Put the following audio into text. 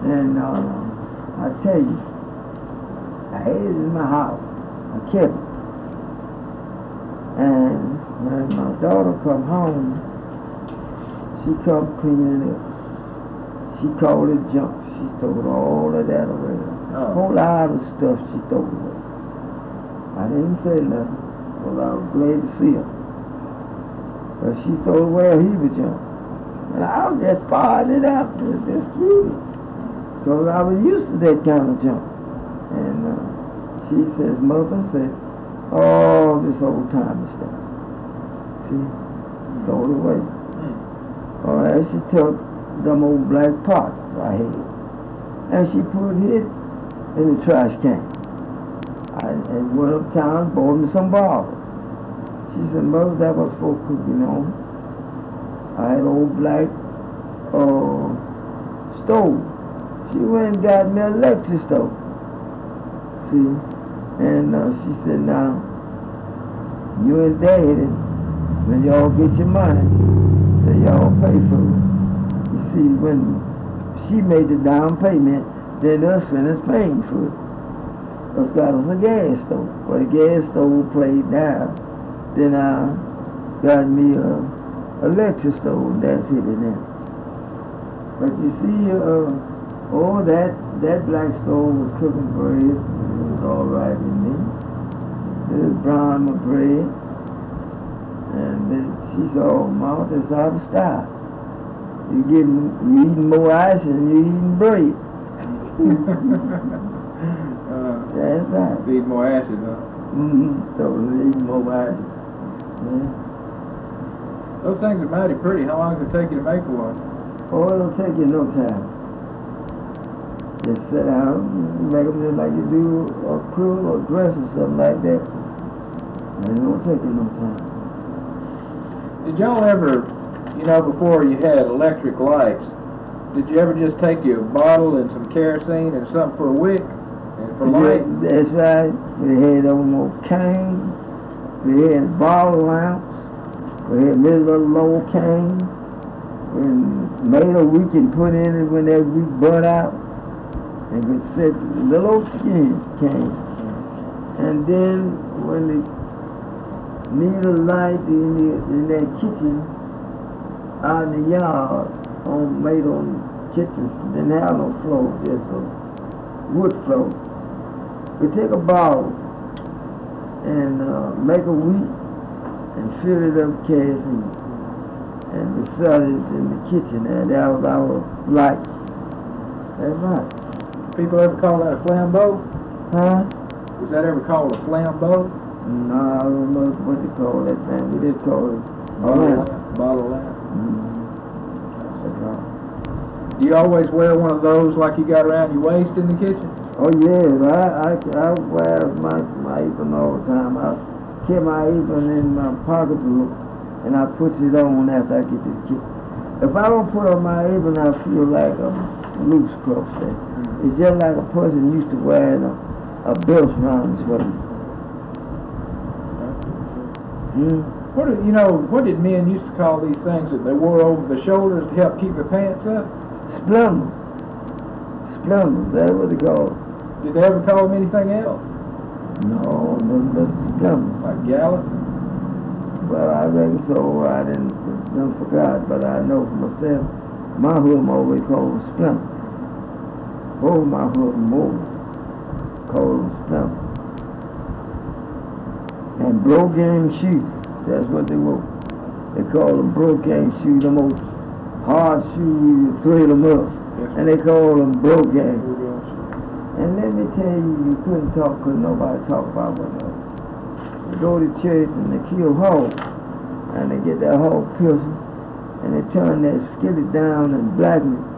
And I tell you, I had it in my house. I kept it. And when my daughter come home, she come cleaning it up. She called it junk. She threw all of that away. A whole lot of stuff she threw away. I didn't say nothing, because I was glad to see her. But she threw away a heap of junk. And I was just fired it up, just cute. Because I was used to that kind of junk. And she says, Mother said, oh, this old timey stuff. See, throw it away. Or as she took them old black pots I had, and she put it in the trash can. And went uptown, bought me some bottles. She said, Mother, that was for cooking on. I had old black stove. She went and got me an electric stove. See? And she said, now, you and Daddy, when y'all get your money, then y'all pay for it. You see, when she made the down payment, then us finished paying for it. Us got us a gas stove. But the gas stove played down. Then I got me a electric stove, and that's it in there. But you see, that black stove was cooking bread. It was all right with me. It was brown my bread. And then she said, oh, Mama, that's out of style. You eating more ice than you eating bread. That's right. Feed more ashes, huh? So eating more ice. Yeah. Those things are mighty pretty. How long does it take you to make one? Oh, it'll take you no time. Just sit down, make them just like you do a crew or dress or something like that. And it won't take you no time. Did y'all ever, before you had electric lights, did you ever just take your bottle and some kerosene and something for a wick and for light? That's right. We had more cane. We had bottle lamps. We had little old cane. And later we can put in it when that we burn out. And we set little old skin cane. And then when they need a light in that kitchen, out in the yard, made on kitchen, didn't have no floor, just a wood floor. We take a bottle and make a wick and fill it up kerosene, and we sell it in the kitchen, and that was our light. That's right. People ever call that a flambeau? Huh? Was that ever called a flambeau? No, I don't know what they call that thing. We just call it bottle lamp. Bottle lamp. That's right. Do you always wear one of those like you got around your waist in the kitchen? Oh yes, I wear my apron all the time. I keep my apron in my pocketbook and I put it on after I get to the kitchen. If I don't put on my apron, I feel like I'm loose cross there. It's just like a person used to wearing a belt around his waist. What did men used to call these things that they wore over the shoulders to help keep their pants up? Splendor. Splendor, that's what they call it. Did they ever call them anything else? No, but splendor. Like gallant? Well, I reckon so. I didn't forgot, but I know for myself, my hood always called them splendor. Both my hood more called them splendor. And broken shoes, that's what they were. They call them broken shoes, the most hard shoes, you thread them up. Yes. And they call them broken. And let me tell you couldn't nobody talk about one of them. They go to church and they kill hogs, and they get that hog piercing, and they turn that skillet down and blacken it,